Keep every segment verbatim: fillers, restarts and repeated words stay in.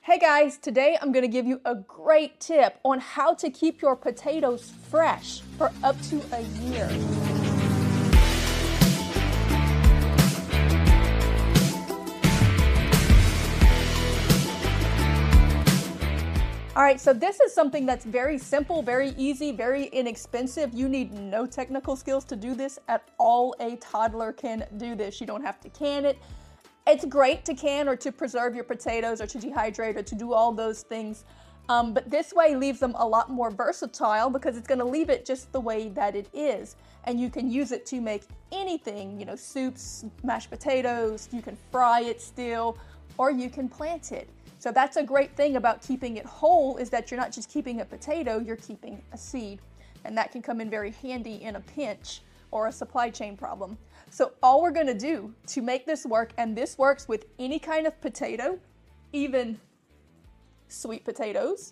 Hey guys, today I'm going to give you a great tip on how to keep your potatoes fresh for up to a year. All right, so this is something that's very simple, very easy, very inexpensive. You need no technical skills to do this at all. A toddler can do this. You don't have to can it. It's great to can or to preserve your potatoes or to dehydrate or to do all those things. Um, but this way leaves them a lot more versatile because it's going to leave it just the way that it is. And you can use it to make anything, you know, soups, mashed potatoes, you can fry it still, or you can plant it. So that's a great thing about keeping it whole, is that you're not just keeping a potato, you're keeping a seed. And that can come in very handy in a pinch or a supply chain problem. So all we're gonna do to make this work, and this works with any kind of potato, even sweet potatoes.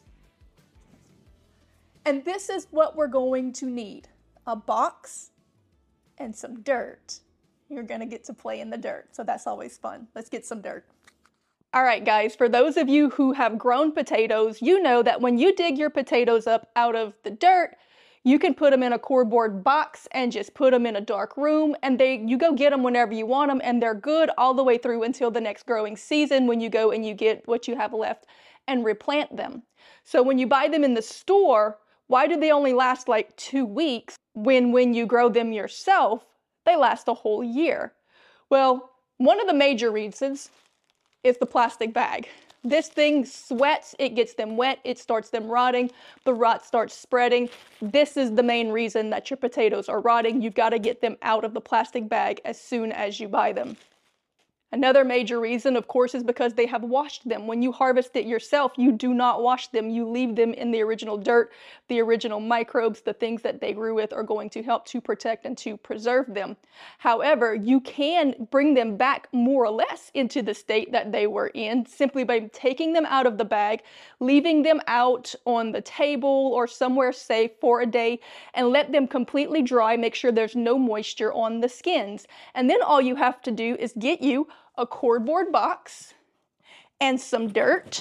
And this is what we're going to need: a box and some dirt. You're gonna get to play in the dirt, so that's always fun. Let's get some dirt. All right, guys, for those of you who have grown potatoes, you know that when you dig your potatoes up out of the dirt, you can put them in a cardboard box and just put them in a dark room, and they you go get them whenever you want them, and they're good all the way through until the next growing season when you go and you get what you have left and replant them. So when you buy them in the store, why do they only last like two weeks when when you grow them yourself, they last a whole year? Well, one of the major reasons is the plastic bag. This thing sweats, it gets them wet, it starts them rotting, the rot starts spreading. This is the main reason that your potatoes are rotting. You've got to get them out of the plastic bag as soon as you buy them. Another major reason, of course, is because they have washed them. When you harvest it yourself, you do not wash them. You leave them in the original dirt. The original microbes, the things that they grew with, are going to help to protect and to preserve them. However, you can bring them back more or less into the state that they were in simply by taking them out of the bag, leaving them out on the table or somewhere safe for a day, and let them completely dry. Make sure there's no moisture on the skins. And then all you have to do is get you a cardboard box and some dirt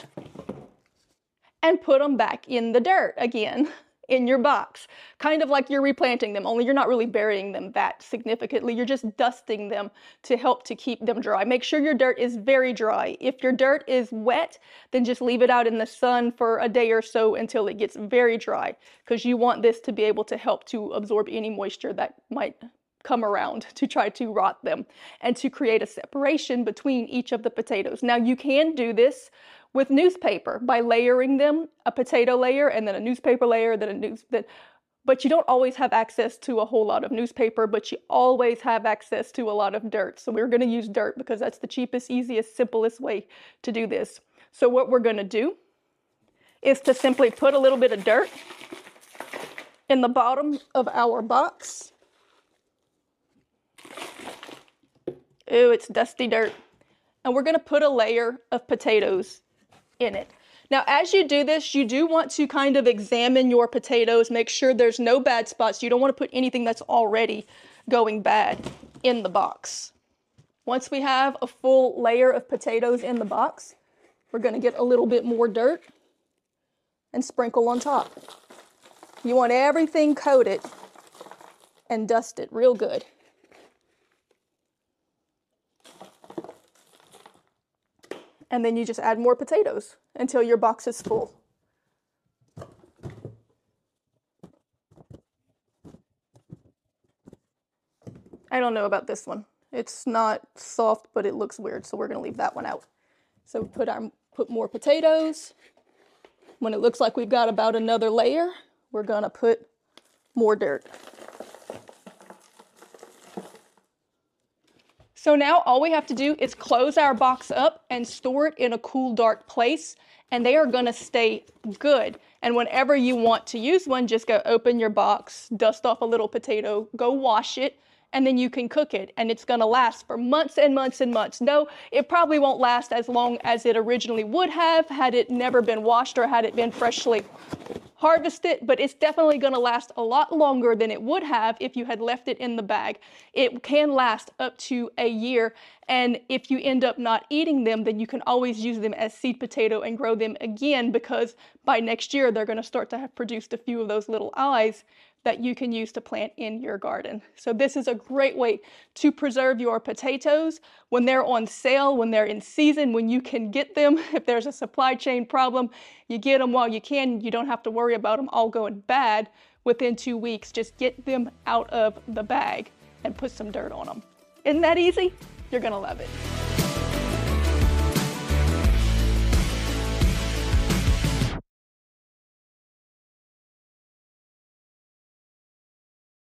and put them back in the dirt again in your box. Kind of like you're replanting them, only you're not really burying them that significantly. You're just dusting them to help to keep them dry. Make sure your dirt is very dry. If your dirt is wet, then just leave it out in the sun for a day or so until it gets very dry, because you want this to be able to help to absorb any moisture that might come around to try to rot them and to create a separation between each of the potatoes. Now you can do this with newspaper by layering them, a potato layer and then a newspaper layer, then a news, then, but you don't always have access to a whole lot of newspaper, but you always have access to a lot of dirt. So we're going to use dirt because that's the cheapest, easiest, simplest way to do this. So what we're going to do is to simply put a little bit of dirt in the bottom of our box. Ooh, it's dusty dirt. And we're going to put a layer of potatoes in it. Now, as you do this, you do want to kind of examine your potatoes, make sure there's no bad spots. You don't want to put anything that's already going bad in the box. Once we have a full layer of potatoes in the box, we're going to get a little bit more dirt and sprinkle on top. You want everything coated and dusted real good. And then you just add more potatoes until your box is full. I don't know about this one. It's not soft, but it looks weird, so we're going to leave that one out. So put our put more potatoes. When it looks like we've got about another layer, we're going to put more dirt. So now all we have to do is close our box up and store it in a cool, dark place, and they are going to stay good. And whenever you want to use one, just go open your box, dust off a little potato, go wash it, and then you can cook it, and it's going to last for months and months and months. No, it probably won't last as long as it originally would have had it never been washed or had it been freshly harvest it, but it's definitely going to last a lot longer than it would have if you had left it in the bag. It can last up to a year, and if you end up not eating them, then you can always use them as seed potato and grow them again, because by next year they're going to start to have produced a few of those little eyes that you can use to plant in your garden. So this is a great way to preserve your potatoes when they're on sale, when they're in season, when you can get them. If there's a supply chain problem, you get them while you can. You don't have to worry about them all going bad within two weeks. Just get them out of the bag and put some dirt on them. Isn't that easy? You're gonna love it.